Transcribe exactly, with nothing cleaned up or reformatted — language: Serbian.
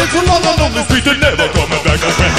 too long on the street and never coming back again.